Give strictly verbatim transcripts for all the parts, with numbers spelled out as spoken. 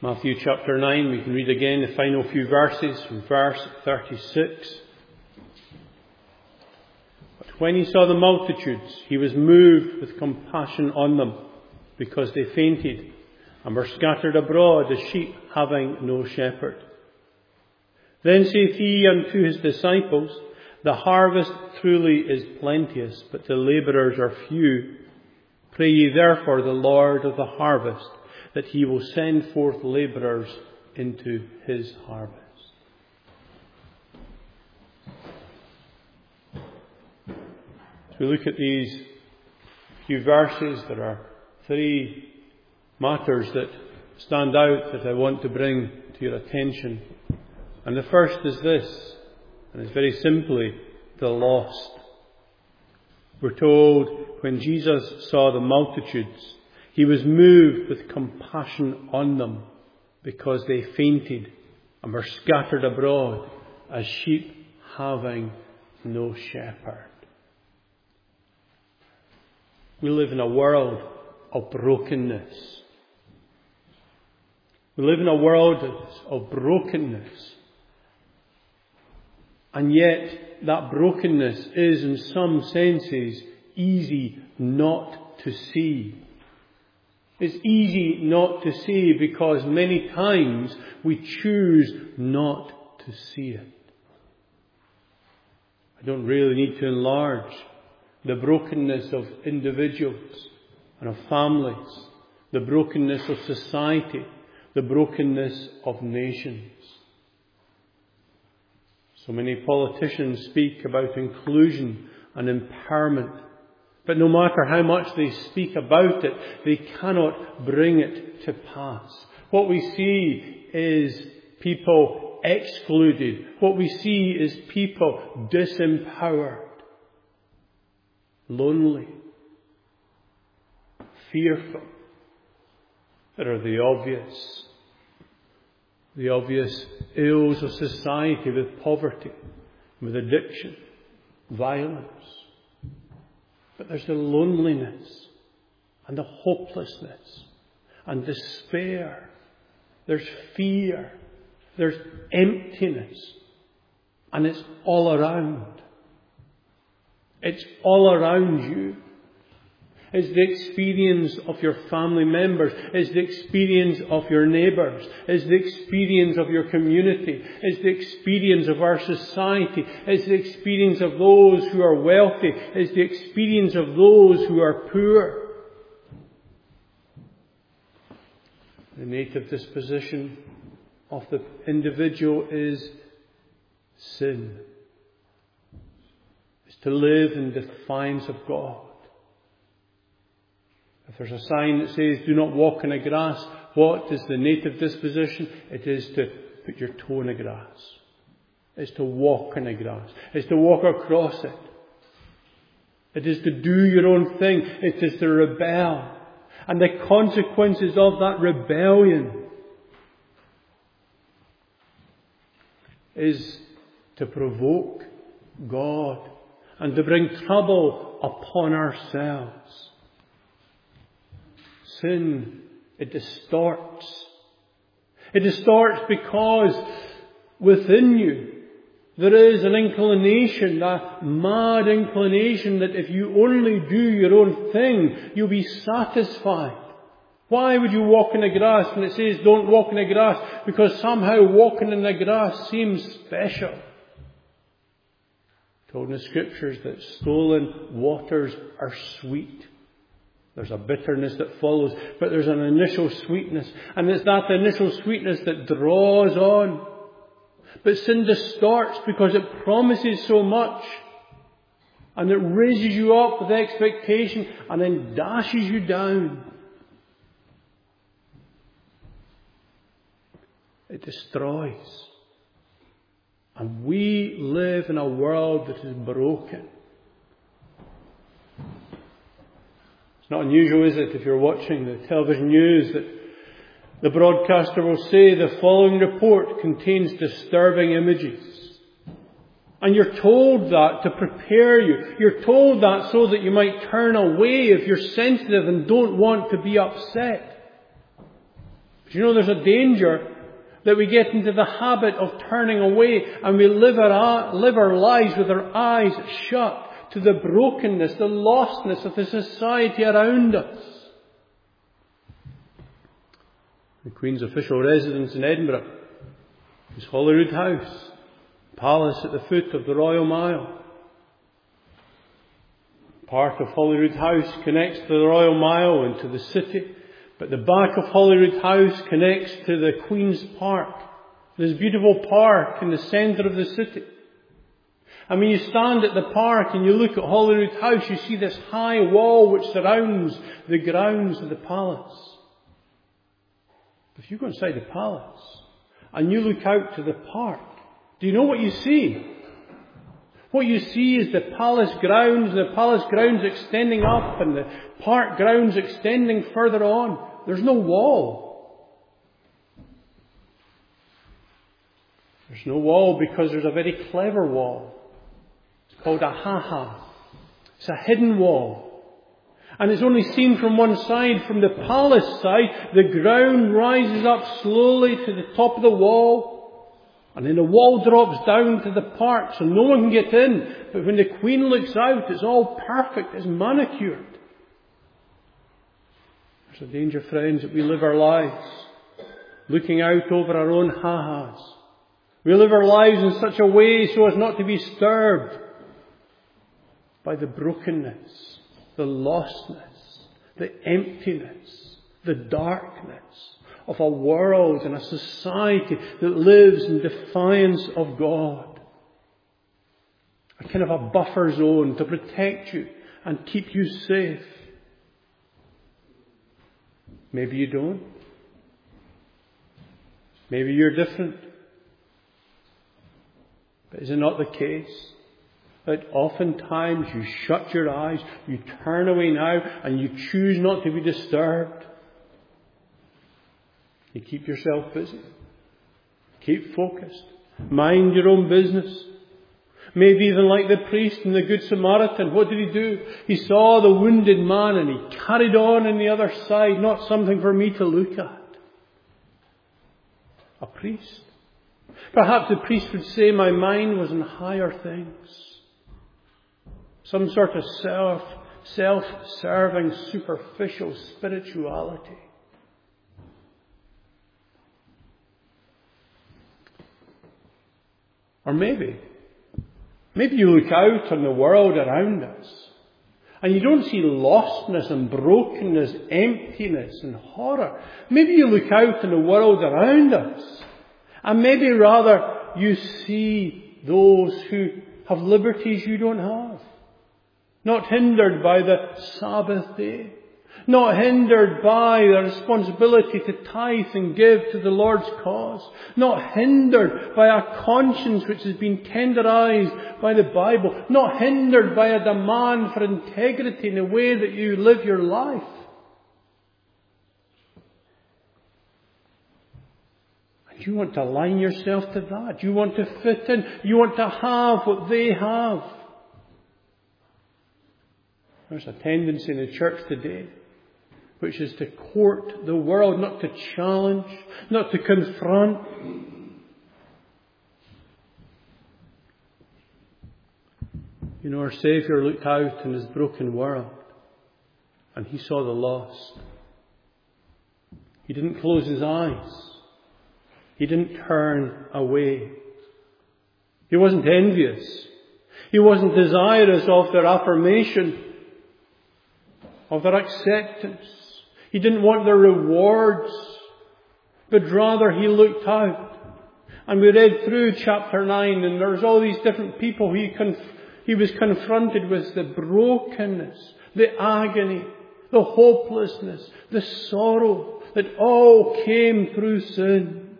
Matthew chapter nine, we can read again the final few verses from verse thirty-six. But when he saw the multitudes, he was moved with compassion on them, because they fainted and were scattered abroad as sheep having no shepherd. Then saith he unto his disciples, The harvest truly is plenteous, but the labourers are few. Pray ye therefore the Lord of the harvest, that he will send forth labourers into his harvest. As we look at these few verses, there are three matters that stand out that I want to bring to your attention. And the first is this, and it's very simply the lost. We're told when Jesus saw the multitudes, he was moved with compassion on them, because they fainted and were scattered abroad as sheep having no shepherd. We live in a world of brokenness. We live in a world of brokenness. And yet that brokenness is in some senses easy not to see. It's easy not to see because many times we choose not to see it. I don't really need to enlarge the brokenness of individuals and of families, the brokenness of society, the brokenness of nations. So many politicians speak about inclusion and empowerment. But no matter how much they speak about it, they cannot bring it to pass. What we see is people excluded. What we see is people disempowered, lonely, fearful. There are the obvious, the obvious ills of society with poverty, with addiction, violence. But there's the loneliness and the hopelessness and despair. There's fear. There's emptiness. And it's all around. It's all around you. It's the experience of your family members. It's the experience of your neighbours. It's the experience of your community. It's the experience of our society. It's the experience of those who are wealthy. It's the experience of those who are poor. The native disposition of the individual is sin. It's to live in defiance of God. If there's a sign that says, do not walk in the grass, what is the native disposition? It is to put your toe in the grass. It's to walk in the grass. It's to walk across it. It is to do your own thing. It is to rebel. And the consequences of that rebellion is to provoke God and to bring trouble upon ourselves. Sin, it distorts. It distorts because within you there is an inclination, a mad inclination that if you only do your own thing, you'll be satisfied. Why would you walk in the grass when it says don't walk in the grass? Because somehow walking in the grass seems special. Told in the Scriptures that stolen waters are sweet. There's a bitterness that follows, but there's an initial sweetness. And it's that initial sweetness that draws on. But sin distorts because it promises so much. And it raises you up with expectation and then dashes you down. It destroys. And we live in a world that is broken. Not unusual, is it, if you're watching the television news, that the broadcaster will say the following report contains disturbing images. And you're told that to prepare you. You're told that so that you might turn away if you're sensitive and don't want to be upset. Do you know there's a danger that we get into the habit of turning away and we live our, live our lives with our eyes shut to the brokenness, the lostness of the society around us. The Queen's official residence in Edinburgh is Holyrood House, palace at the foot of the Royal Mile. Part of Holyrood House connects to the Royal Mile and to the city, but the back of Holyrood House connects to the Queen's Park, this beautiful park in the centre of the city. And when you stand at the park and you look at Holyrood House, you see this high wall which surrounds the grounds of the palace. If you go inside the palace and you look out to the park, do you know what you see? What you see is the palace grounds, the palace grounds extending up and the park grounds extending further on. There's no wall. There's no wall because there's a very clever wall. It's called a ha-ha. It's a hidden wall. And it's only seen from one side. From the palace side, the ground rises up slowly to the top of the wall. And then the wall drops down to the park so no one can get in. But when the Queen looks out, it's all perfect. It's manicured. There's a danger, friends, that we live our lives looking out over our own ha-has. We live our lives in such a way so as not to be disturbed by the brokenness, the lostness, the emptiness, the darkness of a world and a society that lives in defiance of God. A kind of a buffer zone to protect you and keep you safe. Maybe you don't. Maybe you're different. But is it not the case that oftentimes you shut your eyes, you turn away now, and you choose not to be disturbed? You keep yourself busy. Keep focused. Mind your own business. Maybe even like the priest and the Good Samaritan. What did he do? He saw the wounded man and he carried on on the other side. Not something for me to look at. A priest. Perhaps the priest would say, my mind was on higher things. Some sort of self, self-serving, superficial spirituality. Or maybe, maybe you look out on the world around us and you don't see lostness and brokenness, emptiness and horror. Maybe you look out on the world around us and maybe rather you see those who have liberties you don't have. Not hindered by the Sabbath day. Not hindered by the responsibility to tithe and give to the Lord's cause. Not hindered by a conscience which has been tenderized by the Bible. Not hindered by a demand for integrity in the way that you live your life. And you want to align yourself to that. You want to fit in. You want to have what they have. There's a tendency in the church today which is to court the world, not to challenge, not to confront. You know, our Saviour looked out in His broken world and He saw the lost. He didn't close His eyes. He didn't turn away. He wasn't envious. He wasn't desirous of their affirmation, of their acceptance. He didn't want their rewards, but rather He looked out. And we read through chapter nine, and there's all these different people he, conf- he was confronted with: the brokenness, the agony, the hopelessness, the sorrow that all came through sin.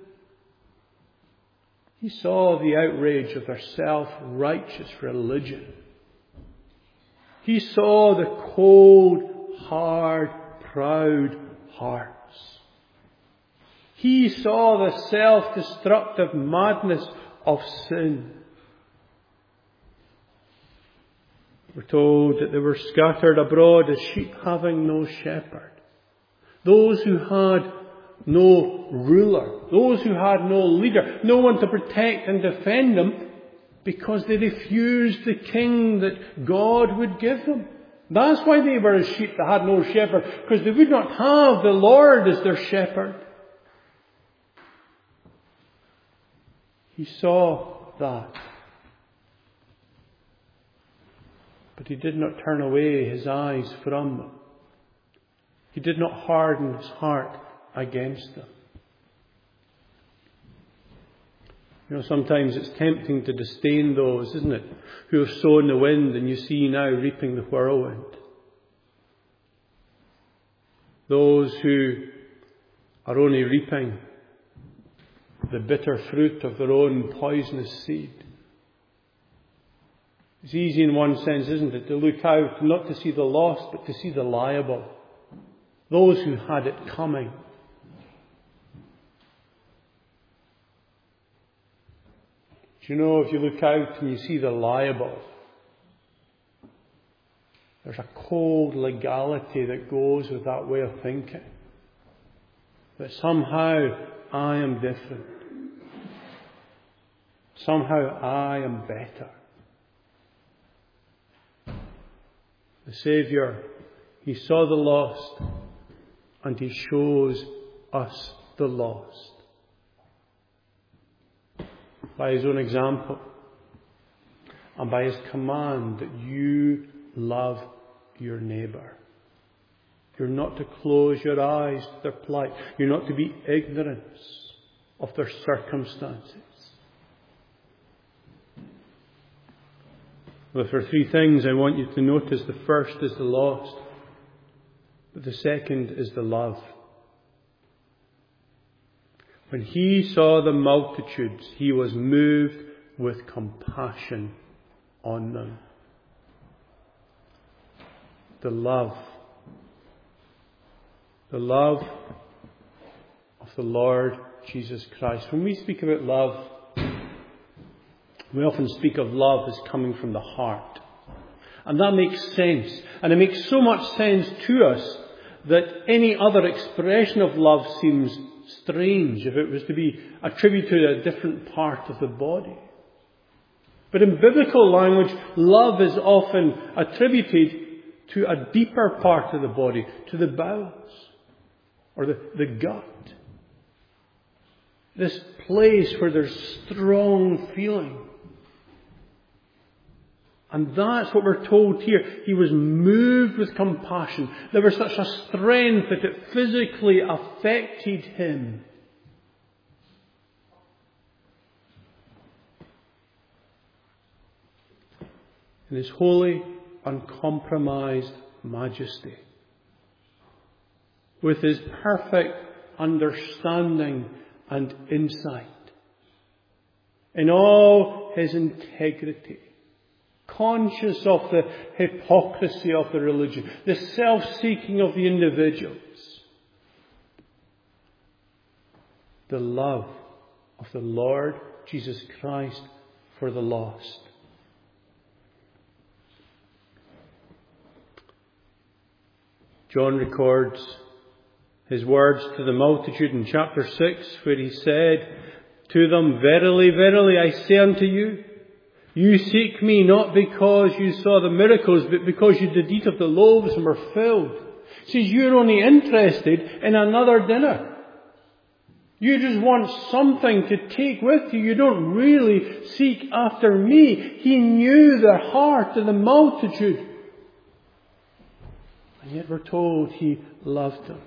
He saw the outrage of their self-righteous religion. He saw the cold, hard, proud hearts. He saw the self-destructive madness of sin. We're told that they were scattered abroad as sheep having no shepherd. Those who had no ruler, those who had no leader, no one to protect and defend them, because they refused the king that God would give them. That's why they were as sheep that had no shepherd, because they would not have the Lord as their shepherd. He saw that. But he did not turn away his eyes from them. He did not harden his heart against them. You know, sometimes it's tempting to disdain those, isn't it, who have sown the wind and you see now reaping the whirlwind. Those who are only reaping the bitter fruit of their own poisonous seed. It's easy in one sense, isn't it, to look out, not to see the lost, but to see the liable. Those who had it coming. Do you know, if you look out and you see the liable, there's a cold legality that goes with that way of thinking. That somehow I am different. Somehow I am better. The Saviour, He saw the lost and He shows us the lost. By His own example and by His command that you love your neighbour. You're not to close your eyes to their plight. You're not to be ignorant of their circumstances. Well, there are three things I want you to notice. The first is the lost. But the second is the love. When He saw the multitudes, He was moved with compassion on them. The love. The love of the Lord Jesus Christ. When we speak about love, we often speak of love as coming from the heart. And that makes sense. And it makes so much sense to us that any other expression of love seems strange if it was to be attributed to a different part of the body. But in biblical language, love is often attributed to a deeper part of the body, to the bowels or the, the gut. This place where there's strong feeling. And that's what we're told here. He was moved with compassion. There was such a strength that it physically affected Him. In His holy, uncompromised majesty, with His perfect understanding and insight, in all His integrity, conscious of the hypocrisy of the religion, the self-seeking of the individuals, the love of the Lord Jesus Christ for the lost. John records his words to the multitude in chapter six, where he said to them, "Verily, verily, I say unto you, you seek me not because you saw the miracles, but because you did eat of the loaves and were filled." He says, you're only interested in another dinner. You just want something to take with you. You don't really seek after me. He knew the heart of the multitude. And yet we're told He loved them.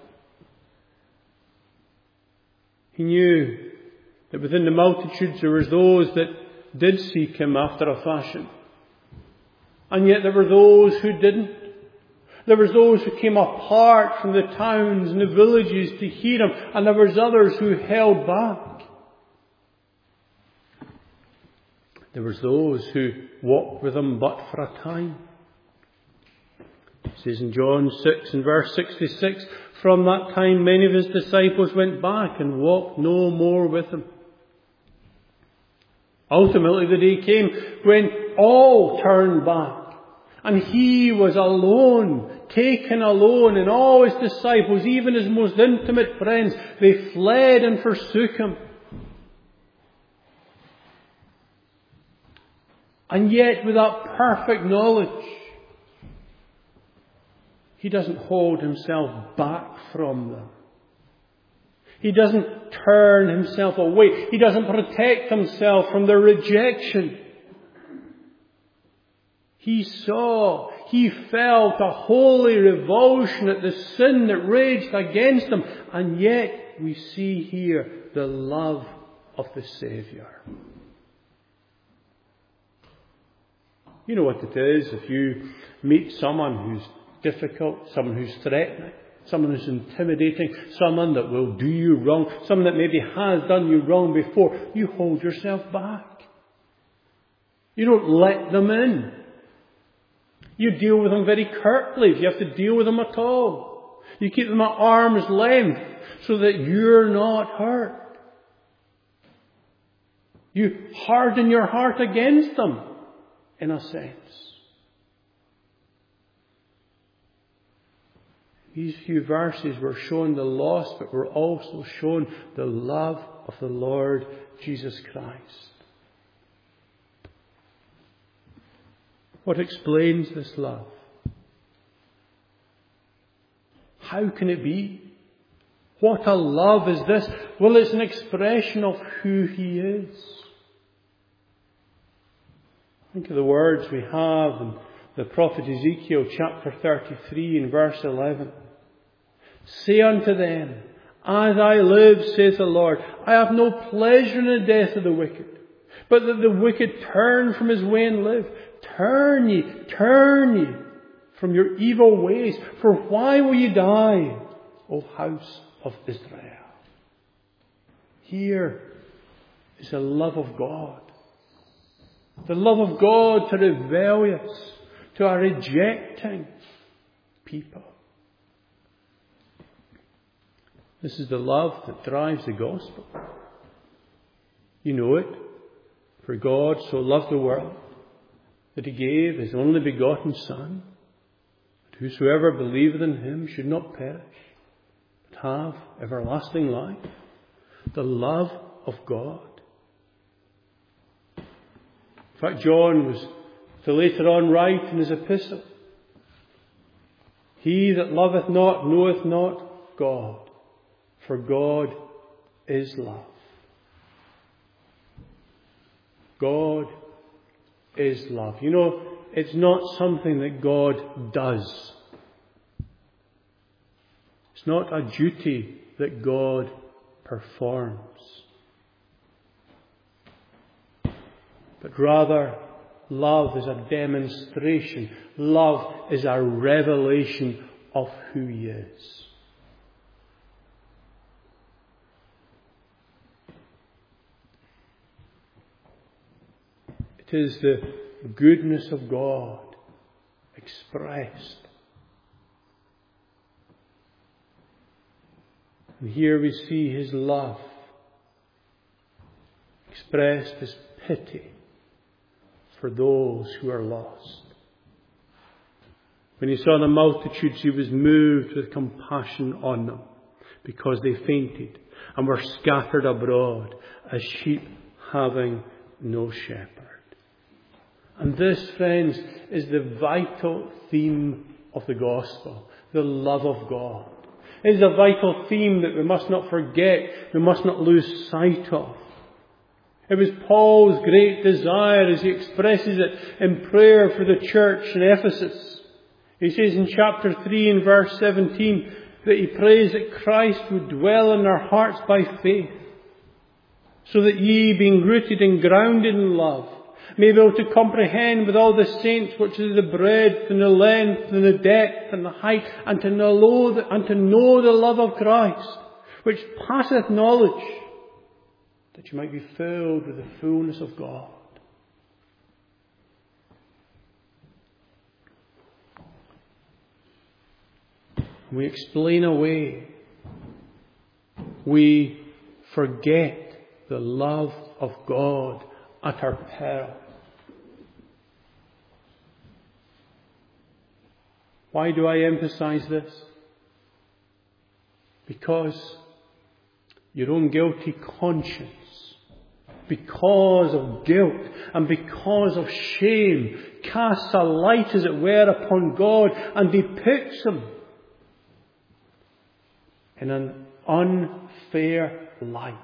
He knew that within the multitudes there was those that did seek Him after a fashion. And yet there were those who didn't. There was those who came apart from the towns and the villages to hear Him. And there was others who held back. There was those who walked with Him but for a time. It says in John six and verse sixty-six, from that time many of His disciples went back and walked no more with Him. Ultimately the day came when all turned back and He was alone taken alone, and all his disciples, even his most intimate friends, they fled and forsook him. And yet, with that perfect knowledge, he doesn't hold himself back from them. He doesn't turn himself away. He doesn't protect himself from their rejection. He saw, he felt a holy revulsion at the sin that raged against him. And yet we see here the love of the Saviour. You know what it is if you meet someone who's difficult, someone who's threatening, someone who's intimidating, someone that will do you wrong, someone that maybe has done you wrong before. You hold yourself back. You don't let them in. You deal with them very curtly if you have to deal with them at all. You keep them at arm's length so that you're not hurt. You harden your heart against them, in a sense. These few verses were shown the loss, but were also shown the love of the Lord Jesus Christ. What explains this love? How can it be? What a love is this? Well, it's an expression of who He is. Think of the words we have in the prophet Ezekiel chapter thirty-three and verse eleven. Say unto them, as I live, saith the Lord, I have no pleasure in the death of the wicked, but that the wicked turn from his way and live. Turn ye, turn ye from your evil ways, for why will ye die, O house of Israel? Here is the love of God. The love of God to rebellious, to a rejecting people. This is the love that drives the gospel. You know it. For God so loved the world that He gave His only begotten Son, that whosoever believeth in Him should not perish, but have everlasting life. The love of God. In fact, John was to later on write in his epistle, He that loveth not knoweth not God, for God is love. God is love. You know, it's not something that God does. It's not a duty that God performs. But rather, love is a demonstration. Love is a revelation of who He is. It is the goodness of God expressed. And here we see His love expressed as pity for those who are lost. When He saw the multitudes, He was moved with compassion on them, because they fainted and were scattered abroad as sheep having no shepherd. And this, friends, is the vital theme of the gospel, the love of God. It is a vital theme that we must not forget, we must not lose sight of. It was Paul's great desire, as he expresses it in prayer for the church in Ephesus. He says in chapter three and verse seventeen that he prays that Christ would dwell in their hearts by faith, so that ye, being rooted and grounded in love, may be able to comprehend with all the saints which is the breadth and the length and the depth and the height, and to know the, and to know the love of Christ, which passeth knowledge, that you might be filled with the fullness of God. We explain away, we forget the love of God at our peril. Why do I emphasize this? Because your own guilty conscience, because of guilt and because of shame, casts a light, as it were, upon God and depicts Him in an unfair light.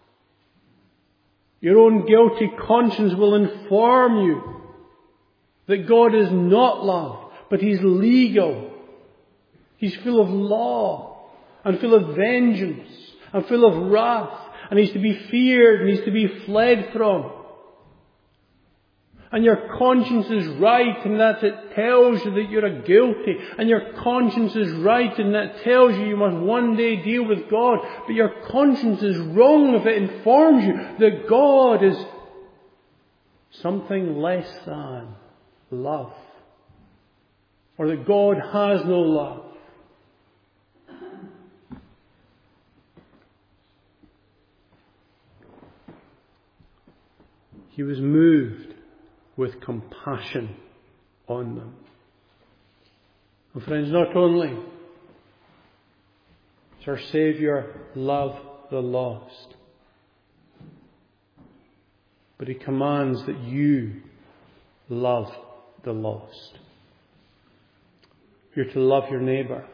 Your own guilty conscience will inform you that God is not love, but He's legal. He's full of law and full of vengeance and full of wrath, and He's to be feared and He's to be fled from. And your conscience is right in that it tells you that you're guilty. And your conscience is right in that it tells you you must one day deal with God. But your conscience is wrong if it informs you that God is something less than love. Or that God has no love. He was moved with compassion on them. And friends, not only does our Saviour love the lost, but He commands that you love the lost. You're to love your neighbour.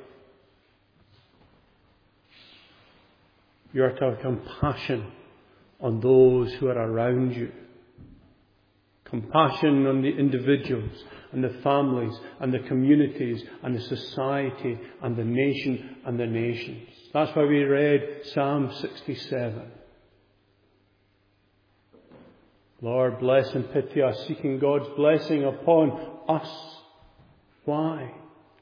You are to have compassion on those who are around you. Compassion on the individuals and the families and the communities and the society and the nation and the nations. That's why we read Psalm sixty-seven. Lord, bless and pity us, seeking God's blessing upon us. Why?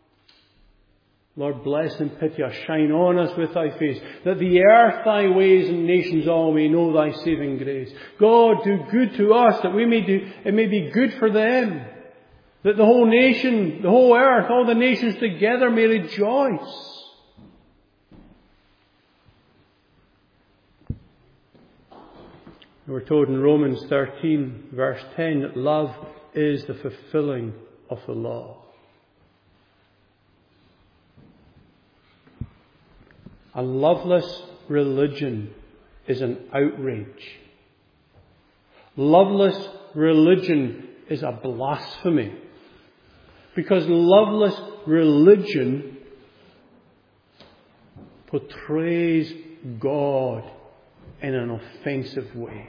Lord, bless and pity us, shine on us with Thy face, that the earth Thy ways and nations all may know Thy saving grace. God, do good to us, that we may do, it may be good for them, that the whole nation, the whole earth, all the nations together may rejoice. We're told in Romans thirteen, verse ten, that love is the fulfilling of the law. A loveless religion is an outrage. Loveless religion is a blasphemy. Because loveless religion portrays God in an offensive way.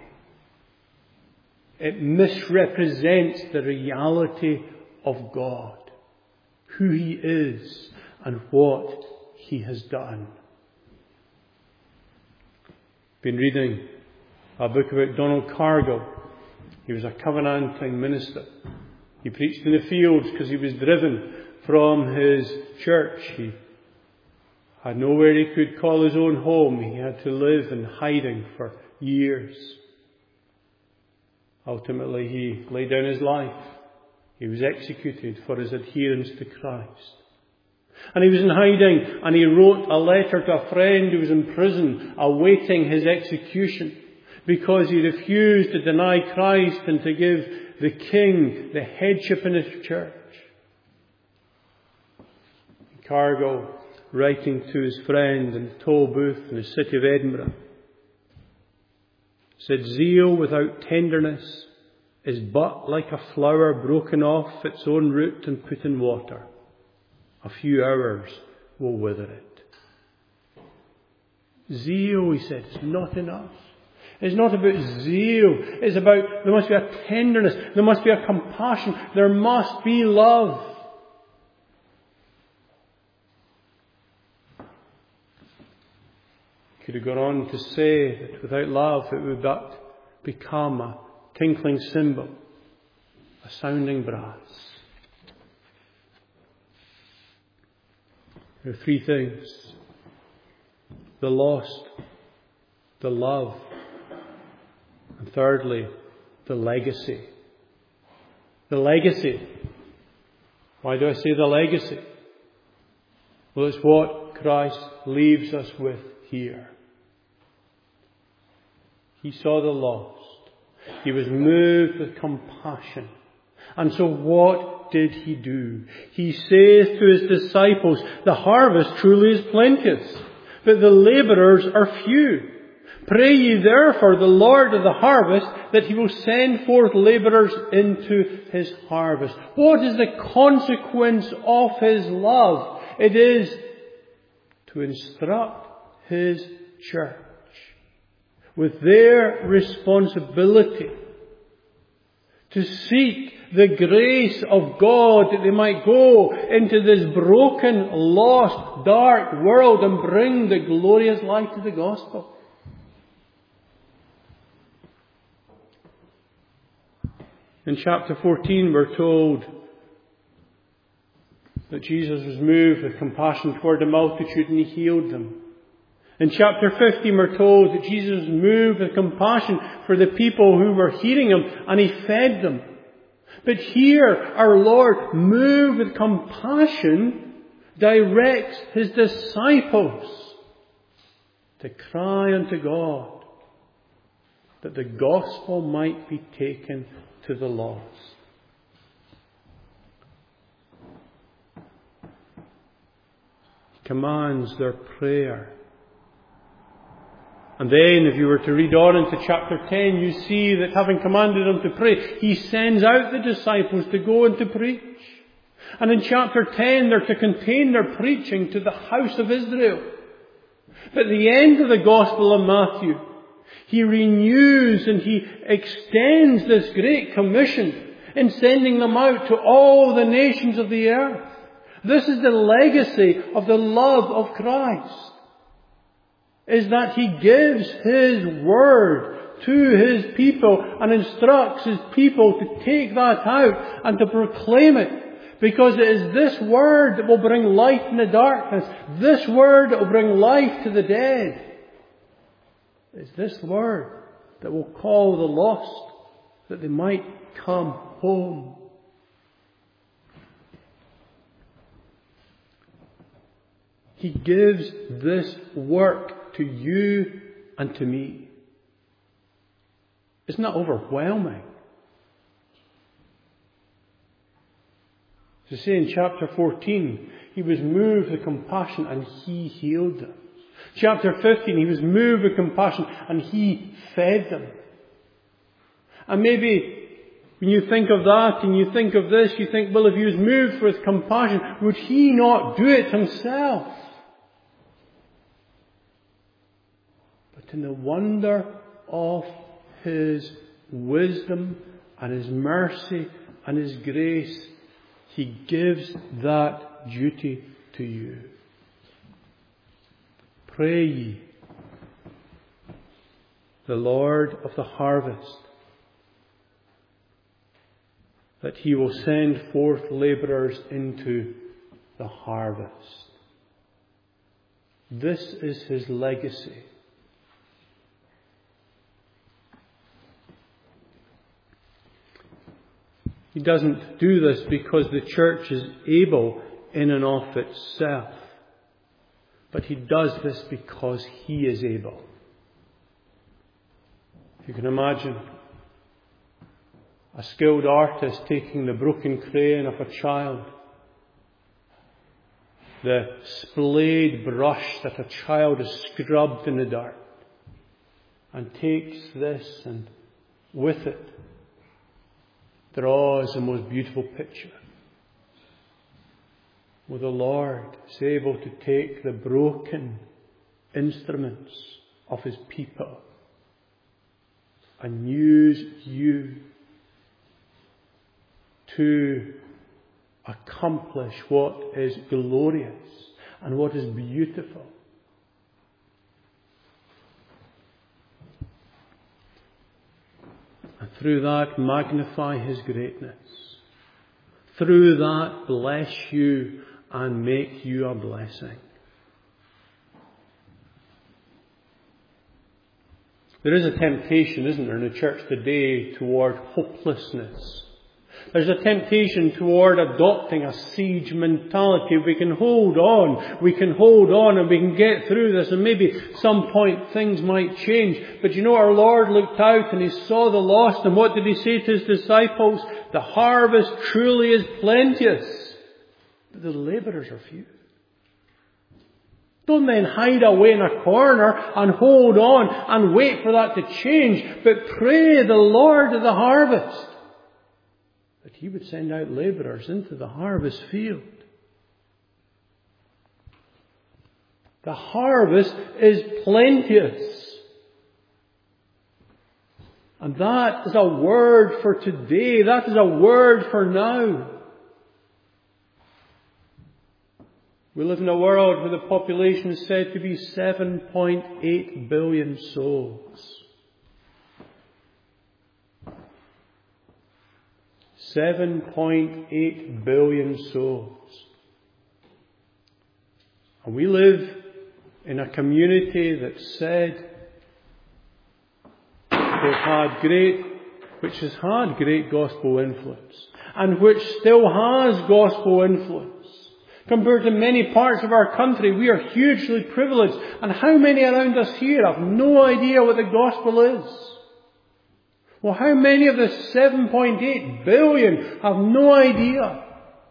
It misrepresents the reality of God, who He is and what He has done. Been reading a book about Donald Cargill. He was a Covenanting minister. He preached in the fields because he was driven from his church. He had nowhere he could call his own home. He had to live in hiding for years. Ultimately, he laid down his life. He was executed for his adherence to Christ. And he was in hiding, and he wrote a letter to a friend who was in prison awaiting his execution because he refused to deny Christ and to give the king the headship in his church. Cargill, writing to his friend in Tolbooth in the city of Edinburgh, said, "Zeal without tenderness is but like a flower broken off its own root and put in water. A few hours will wither it." Zeal, he said, is not enough. It's not about zeal. It's about, there must be a tenderness. There must be a compassion. There must be love. Could have gone on to say that without love it would but become a tinkling cymbal, a sounding brass. There are three things: the lost, the love, and thirdly, the legacy. The legacy. Why do I say the legacy? Well, it's what Christ leaves us with here. He saw the lost. He was moved with compassion. And so what did he do? He saith to his disciples, the harvest truly is plenteous, but the labourers are few. Pray ye therefore the Lord of the harvest that he will send forth labourers into his harvest. What is the consequence of his love? It is to instruct his church with their responsibility to seek the grace of God that they might go into this broken, lost, dark world and bring the glorious light of the gospel. In chapter fourteen we're told that Jesus was moved with compassion toward the multitude and he healed them. In chapter fifteen we're told that Jesus was moved with compassion for the people who were hearing him and he fed them. But here our Lord, moved with compassion, directs his disciples to cry unto God that the gospel might be taken to the lost. He commands their prayer. And then, if you were to read on into chapter ten, you see that having commanded them to pray, he sends out the disciples to go and to preach. And in chapter ten, they're to contain their preaching to the house of Israel. But at the end of the Gospel of Matthew, he renews and he extends this great commission in sending them out to all the nations of the earth. This is the legacy of the love of Christ, is that he gives his word to his people and instructs his people to take that out and to proclaim it. Because it is this word that will bring light in the darkness. This word that will bring life to the dead. It's this word that will call the lost that they might come home. He gives this work to you and to me. Isn't that overwhelming? To say in chapter fourteen, he was moved with compassion and he healed them. Chapter fifteen, he was moved with compassion and he fed them. And maybe when you think of that and you think of this, you think, well, if he was moved with compassion, would he not do it himself? But in the wonder of his wisdom and his mercy and his grace, he gives that duty to you. Pray ye the Lord of the harvest that he will send forth labourers into the harvest. This is his legacy. He doesn't do this because the church is able in and of itself. But he does this because he is able. If you can imagine a skilled artist taking the broken crayon of a child, the splayed brush that a child has scrubbed in the dirt, and takes this and with it draws the most beautiful picture. Well, the Lord is able to take the broken instruments of his people and use you to accomplish what is glorious and what is beautiful. And through that, magnify his greatness. Through that, bless you and make you a blessing. There is a temptation, isn't there, in the church today toward hopelessness, There's a temptation toward adopting a siege mentality. We can hold on, we can hold on and we can get through this, and maybe some point things might change. But you know, our Lord looked out and He saw the lost, and what did He say to His disciples? The harvest truly is plenteous, but the labourers are few. Don't then hide away in a corner and hold on and wait for that to change, but pray the Lord of the harvest that He would send out labourers into the harvest field. The harvest is plenteous. And that is a word for today. That is a word for now. We live in a world where the population is said to be seven point eight billion souls. seven point eight billion souls. And we live in a community that said they've had great, which has had great gospel influence, and which still has gospel influence. Compared to many parts of our country, we are hugely privileged. And how many around us here have no idea what the gospel is? Well, how many of the seven point eight billion have no idea?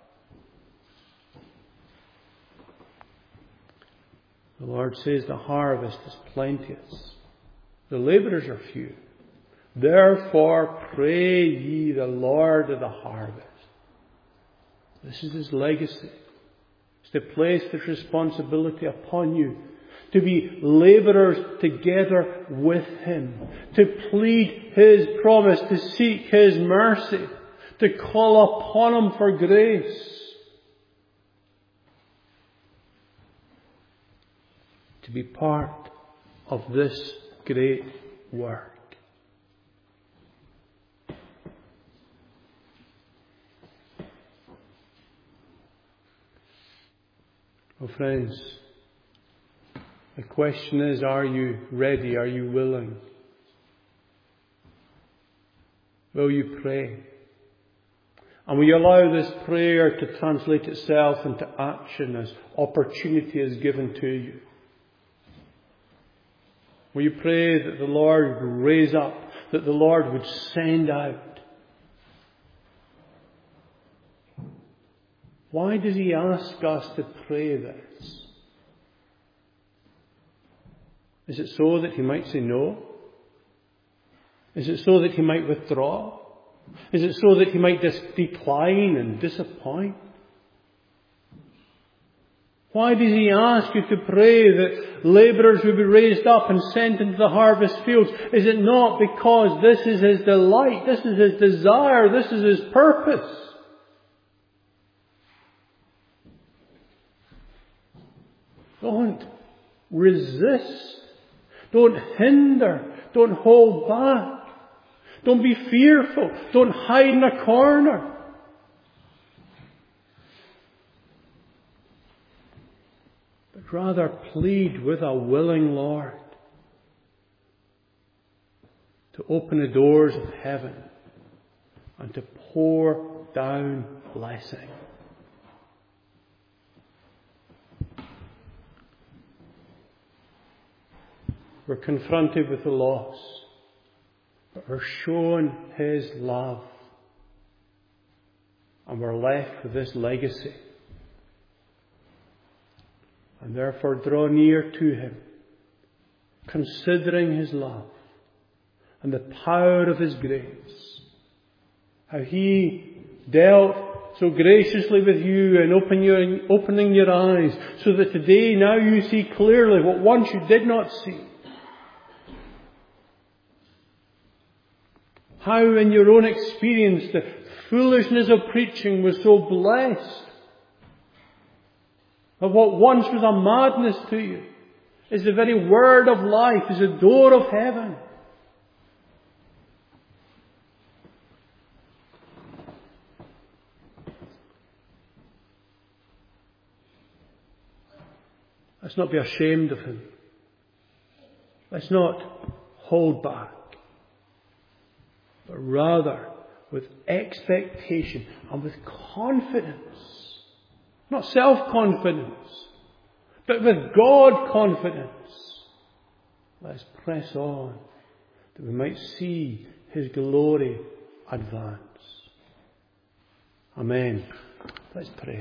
The Lord says the harvest is plenteous. The labourers are few. Therefore pray ye the Lord of the harvest. This is His legacy. It's to place this responsibility upon you, to be labourers together with Him, to plead His promise, to seek His mercy, to call upon Him for grace, to be part of this great work. Oh friends, the question is, are you ready? Are you willing? Will you pray? And will you allow this prayer to translate itself into action as opportunity is given to you? Will you pray that the Lord would raise up, that the Lord would send out? Why does He ask us to pray this? Is it so that He might say no? Is it so that He might withdraw? Is it so that He might dis- decline and disappoint? Why does He ask you to pray that labourers will be raised up and sent into the harvest fields? Is it not because this is His delight, this is His desire, this is His purpose? Don't resist. Don't hinder. Don't hold back. Don't be fearful. Don't hide in a corner. But rather plead with a willing Lord to open the doors of heaven and to pour down blessing. We're confronted with the loss, but we're shown His love. And we're left with this legacy. And therefore draw near to Him, considering His love and the power of His grace. How He dealt so graciously with you and open your, opening your eyes so that today now you see clearly what once you did not see. How in your own experience the foolishness of preaching was so blessed. Of what once was a madness to you is the very word of life, is the door of heaven. Let's not be ashamed of Him. Let's not hold back. But rather, with expectation and with confidence. Not self-confidence, but with God confidence. Let us press on that we might see His glory advance. Amen. Let's pray.